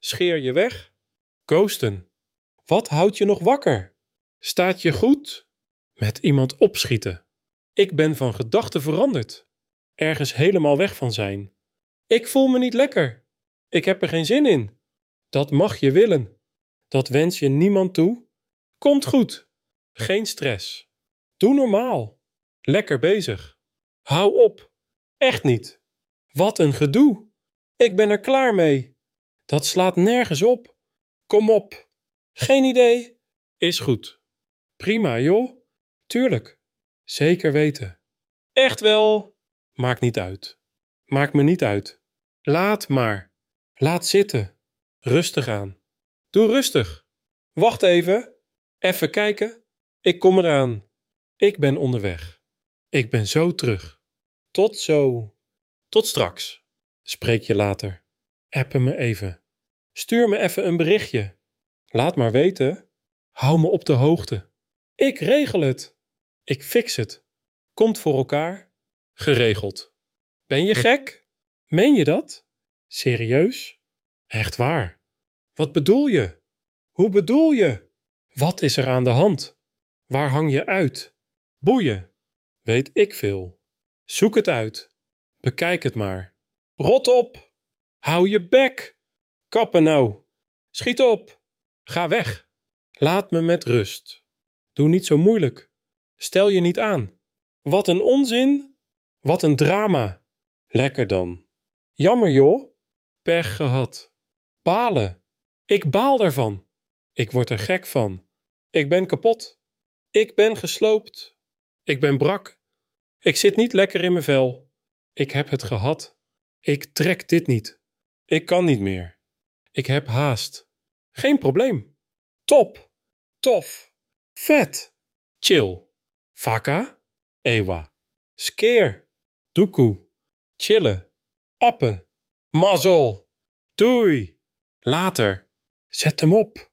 Scheer je weg? Ghosten. Wat houdt je nog wakker? Staat je goed? Met iemand opschieten. Ik ben van gedachten veranderd. Ergens helemaal weg van zijn. Ik voel me niet lekker. Ik heb er geen zin in. Dat mag je willen. Dat wens je niemand toe. Komt goed. Geen stress. Doe normaal. Lekker bezig. Hou op. Echt niet. Wat een gedoe. Ik ben er klaar mee. Dat slaat nergens op. Kom op. Geen idee. Is goed. Prima, joh. Tuurlijk. Zeker weten. Echt wel. Maakt niet uit. Maakt me niet uit. Laat maar. Laat zitten. Rustig aan. Doe rustig. Wacht even. Even kijken. Ik kom eraan. Ik ben onderweg. Ik ben zo terug. Tot zo. Tot straks. Spreek je later. Appe me even. Stuur me even een berichtje. Laat maar weten. Hou me op de hoogte. Ik regel het. Ik fix het. Komt voor elkaar. Geregeld. Ben je gek? Meen je dat? Serieus? Echt waar? Wat bedoel je? Hoe bedoel je? Wat is er aan de hand? Waar hang je uit? Boeien. Weet ik veel. Zoek het uit. Bekijk het maar. Rot op! Hou je bek! Kappen nou! Schiet op! Ga weg! Laat me met rust. Doe niet zo moeilijk. Stel je niet aan. Wat een onzin! Wat een drama! Lekker dan. Jammer joh. Pech gehad. Balen. Ik baal daarvan. Ik word er gek van. Ik ben kapot. Ik ben gesloopt. Ik ben brak. Ik zit niet lekker in mijn vel. Ik heb het gehad. Ik trek dit niet. Ik kan niet meer. Ik heb haast. Geen probleem. Top. Tof. Vet. Chill. Vaka. Ewa. Skeer. Doekoe. Chillen. Appen. Mazzel. Doei. Later. Zet hem op.